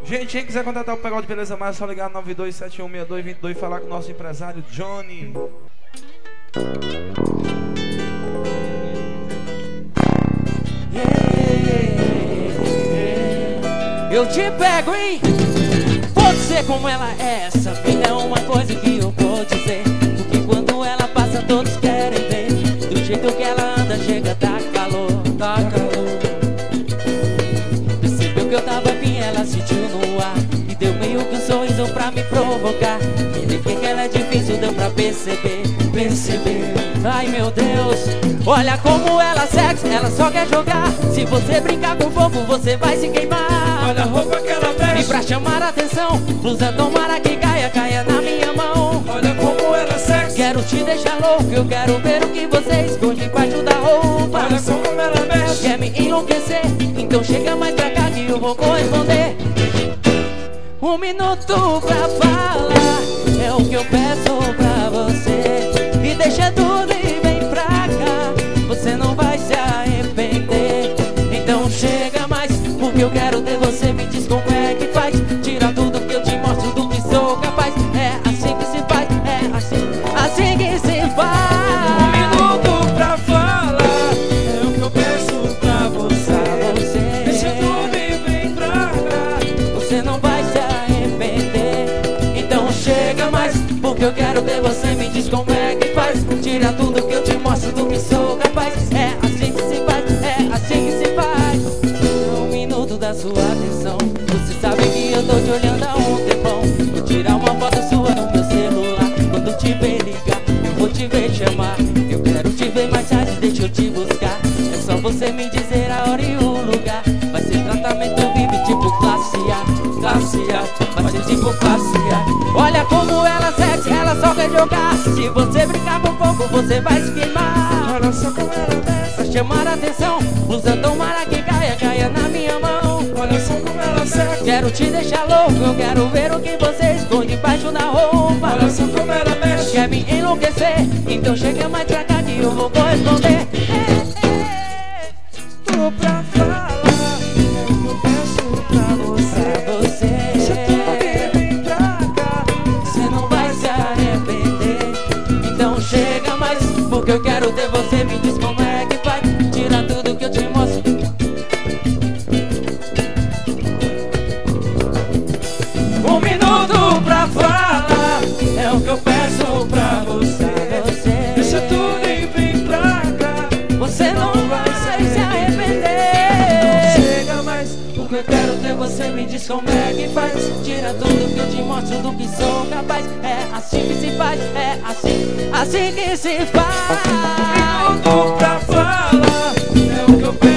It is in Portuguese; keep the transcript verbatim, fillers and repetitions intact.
Gente, quem quiser contratar o Pagode Beleza Mais, é só ligar nove dois sete um seis dois dois dois e falar com o nosso empresário Johnny. Eu te pego, hein? Pode ser como ela é. Essa mina é uma coisa que eu vou dizer, porque quando ela passa todos querem ver. Do jeito que ela anda chega a dar calor, dá calor. Percebeu que eu tava bem, ela sentiu no ar e deu meio que um sorriso pra me provocar. Me liguei que ela é difícil, deu pra perceber, perceber. Ai meu Deus, olha como ela sexy, ela só quer jogar. Se você brincar com fogo, você vai se queimar. Olha a roupa que ela veste. E pra chamar a atenção, blusa tomara que caia, caia na minha mão. Olha como ela sexy. Quero te deixar louco, eu quero ver o que você esconde embaixo da roupa. Olha só como ela mexe. Quer me enlouquecer? Então chega mais pra cá que eu vou corresponder. Um minuto pra falar é o que eu peço pra você. E deixa tudo e vem pra cá, você não vai se arrepender. Então chega mais, porque eu quero ter você. Me diz como é que faz, tira tudo que eu te mostro do que sou capaz. É assim que se faz, é assim, assim que se faz. Um minuto pra falar é o que eu peço pra você. Pra você. Deixa tudo e vem pra cá, você não vai se arrepender. Então chega mais, porque eu quero ver você. Me diz como é que faz, tira tudo que eu te mostro do que sou capaz. É assim que se faz, é assim que se faz. Um minuto da sua atenção, você sabe que eu tô te olhando há um tempão. Vou tirar uma foto sua no meu celular. Quando te ver ligar, eu vou te ver chamar. Eu quero te ver mais tarde, deixa eu te buscar. É só você me dizer a hora e o lugar. Vai ser tratamento V I P tipo classe A, classe A. Vai ser tipo classe A. Olha como ela sexy, ela só quer jogar. Se você brincar com fogo, você vai se queimar. olha só como ela mexe. Pra chamar a atenção, blusa tomara que caia, caia na minha mão. Olha só como ela sexy. Quero te deixar louco, eu quero ver o que você esconde embaixo da roupa. Olha só como ela mexe. Quer me enlouquecer? Então chega mais pra cá que eu vou corresponder. Tô pra falar é o que eu peço pra você. Pra você. Deixa tudo e vem pra cá, Você não vai se arrepender. Então chega mais, porque eu quero ter você. Me diz como é que faz, tira tudo que eu te mostro. um minuto pra falar é o que eu peço pra você. Você. Deixa tudo e vem pra cá, Você não vai se arrepender. chega mais, Porque eu quero ter você, me diz como é que faz, tira tudo que eu te mostro do que sou capaz. É assim que se faz, é assim, assim que se faz. um minuto pra falar é o que eu peço